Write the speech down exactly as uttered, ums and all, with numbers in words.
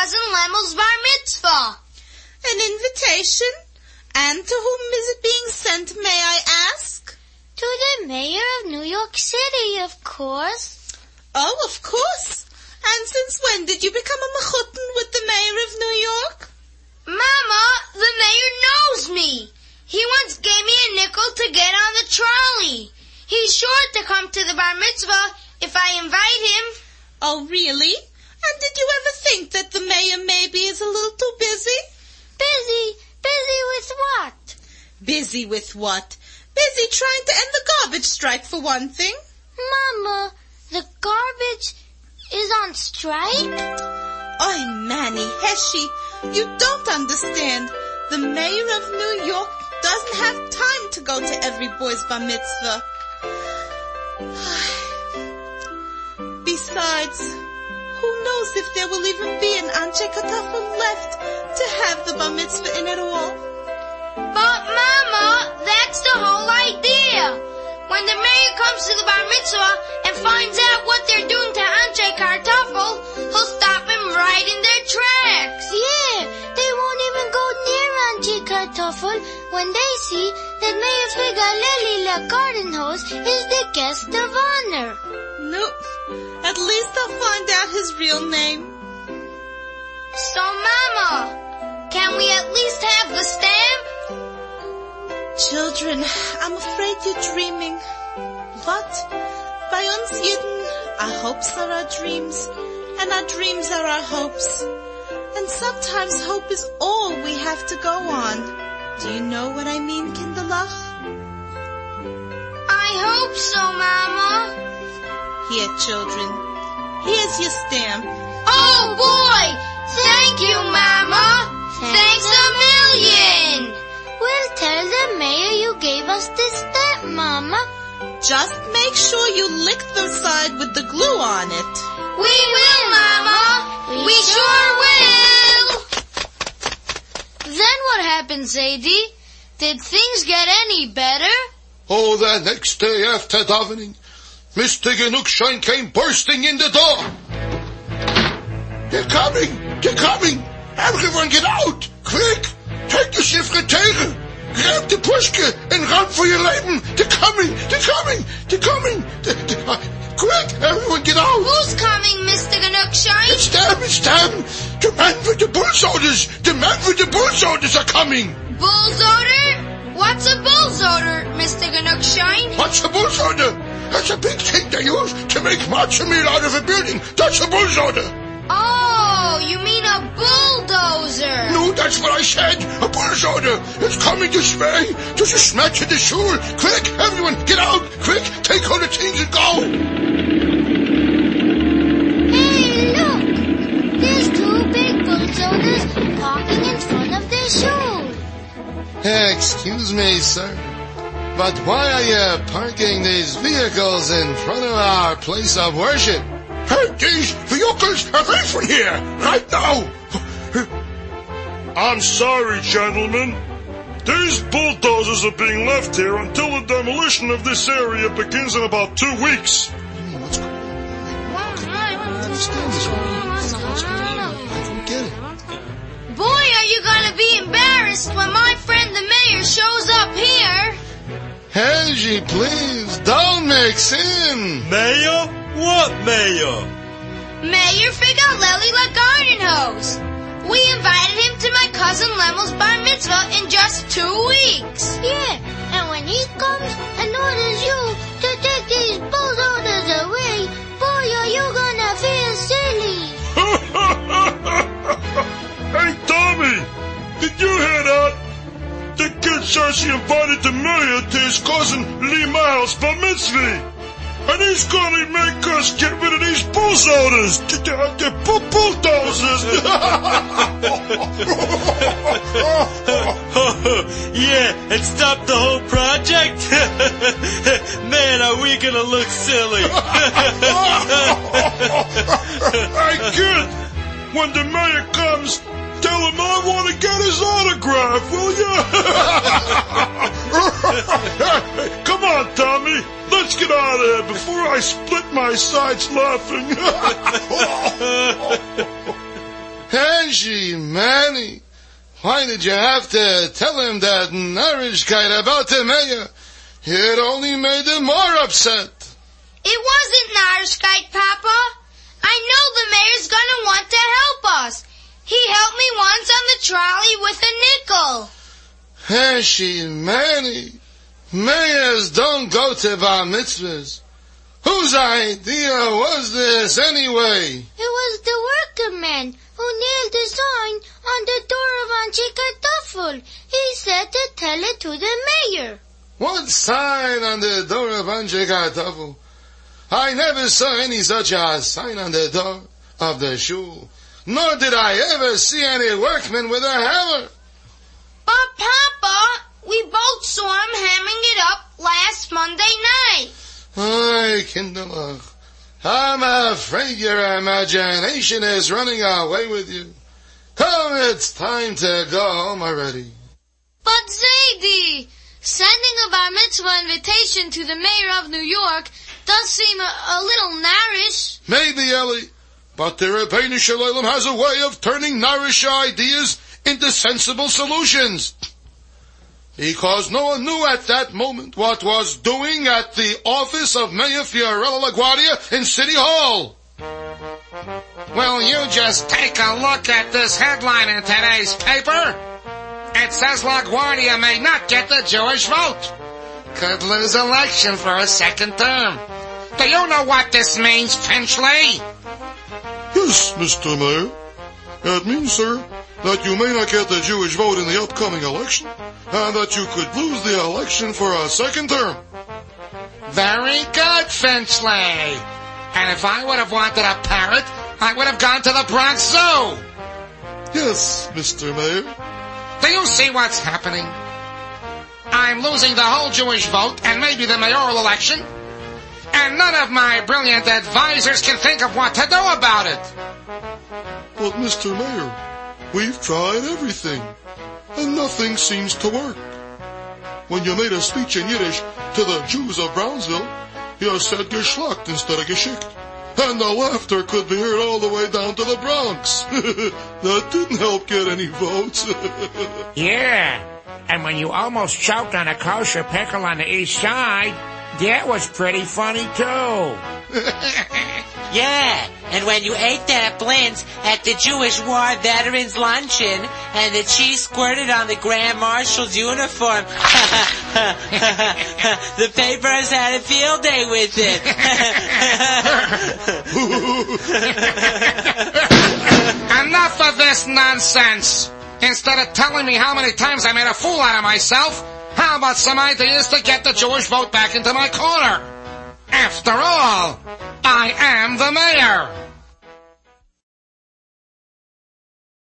cousin Lemel's bar mitzvah. An invitation? And to whom is it being sent, may I ask? To the mayor of New York City, of course. Oh, of course. And since when did you become a mechutin with the mayor of New York? Mama, the mayor knows me. He once gave me a nickel to get on the trolley. He's sure to come to the bar mitzvah if I invite him. Oh, really? And did you ever think that the mayor maybe is a little too busy? Busy? Busy with what? Busy with what? Busy trying to end the garbage strike, for one thing. Mama, the garbage is on strike? Oh, Manny, Heshi, you don't understand. The mayor of New York doesn't have time to go to every boy's bar mitzvah. Besides, who knows if there will even be an Anshe Katafel left to have the bar mitzvah in at all? But Mama, that's the whole idea. When the mayor comes to the bar mitzvah and finds out what they're doing to Anshe Kartoffel, he'll stop him right in their tracks. Yeah, they won't even go near Anshe Kartoffel when they see that Mayor Figaleli La Garden Hose is the guest of honor. Nope. At least I'll find out his real name. So, Mama, can we at least have the stamp? Children, I'm afraid you're dreaming. But by uns Yidden, our hopes are our dreams, and our dreams are our hopes. And sometimes hope is all we have to go on. Do you know what I mean, Kinderlach? I hope so, Mama. Here, children. Here's your stamp. Oh, boy! Thank you, Mama! Thanks a million! We'll tell the mayor you gave us this stamp, Mama. Just make sure you lick the side with the glue on it. We will, Mama! We, we sure will! Then what happened, Zadie? Did things get any better? Oh, the next day after davening, Mister Genugschein came bursting in the door. They're coming! They're coming! Everyone get out! Quick! Take the Shifretere! Grab the Pushke and run for your Leben! They're coming! They're coming! They're coming! They're, they're, uh, quick! Everyone get out! Who's coming, Mister Genugschein? It's them! It's them! The man with the bullsoders! The man with the bullsoders are coming! Bullsoder? What's a bullsoder, Mister Genugschein? What's a bullsoder? That's a big thing they use to make matzo meal out of a building. That's a bullsoder. Oh, you mean a bulldozer? No, that's what I said. A bulldozer. It's coming this way. There's a smash in the shul. Quick, everyone, get out. Quick, take all the things and go. Hey, look. There's two big bulldozers parking in front of their shul. Hey, excuse me, sir. But why are you parking these vehicles in front of our place of worship? Hey, these vehicles are away from here, right now. I'm sorry, gentlemen. These bulldozers are being left here until the demolition of this area begins in about two weeks. I mean, what's going on? I don't understand this. What's going on? I don't get it. Boy, are you gonna be embarrassed when my friend the mayor shows up here. Angie, please, don't mix in. Mayor? What mayor? Mayor Figaleli La Garden Hose. We invited him to my cousin Lemel's bar mitzvah in just two weeks. Yeah, and when he comes and orders you to take these bulldozers away, boy, are you gonna feel silly. Hey, Tommy, did you hear that? The kid says he invited the mayor to his cousin Lee Miles' bar mitzvah. And he's gonna make us get rid of these bulldozers. The, the, the bulldozers. Yeah, and stop the whole project? Man, are we gonna look silly. Hey, kid, when the mayor comes, tell him I want to get his autograph, will you? Come on, Tommy. Let's get out of here before I split my sides laughing. Angie, Manny, why did you have to tell him that narishkeit about the mayor? It only made him more upset. It wasn't narishkeit, Papa. I know the mayor's gonna want to help us. He helped me once on the trolley with a nickel. Angie, Manny, mayors don't go to bar mitzvahs. Whose idea was this anyway? It was the workman who nailed the sign on the door of Anshe Kartoffel. He said to tell it to the mayor. What sign on the door of Anshe Kartoffel? I never saw any such a sign on the door of the shul. Nor did I ever see any workman with a hammer. But Papa, we both saw him hammering it up last Monday night. Ay, kinderlach, I'm afraid your imagination is running away with you. Come, it's time to go home already. But Zadie, sending a bar mitzvah invitation to the mayor of New York does seem a, a little narish. Maybe, Ellie, but the Rebbeinu Shalom has a way of turning narish ideas into sensible solutions. Because no one knew at that moment what was doing at the office of Mayor Fiorello LaGuardia in City Hall. Will you just take a look at this headline in today's paper? It says LaGuardia may not get the Jewish vote. Could lose election for a second term. Do you know what this means, Finchley? Yes, Mister Mayor. It means, sir, that you may not get the Jewish vote in the upcoming election, and that you could lose the election for a second term. Very good, Finchley. And if I would have wanted a parrot, I would have gone to the Bronx Zoo. Yes, Mister Mayor. Do you see what's happening? I'm losing the whole Jewish vote and maybe the mayoral election, and none of my brilliant advisors can think of what to do about it. But, Mister Mayor, we've tried everything, and nothing seems to work. When you made a speech in Yiddish to the Jews of Brownsville, you said geschlacht instead of geschickt. And the laughter could be heard all the way down to the Bronx. That didn't help get any votes. Yeah, and when you almost choked on a kosher pickle on the east side, that was pretty funny too. Yeah, and when you ate that blintz at the Jewish War Veterans Luncheon and the cheese squirted on the Grand Marshal's uniform, the papers had a field day with it. Enough of this nonsense! Instead of telling me how many times I made a fool out of myself, how about some ideas to get the Jewish vote back into my corner? After all, I am the mayor.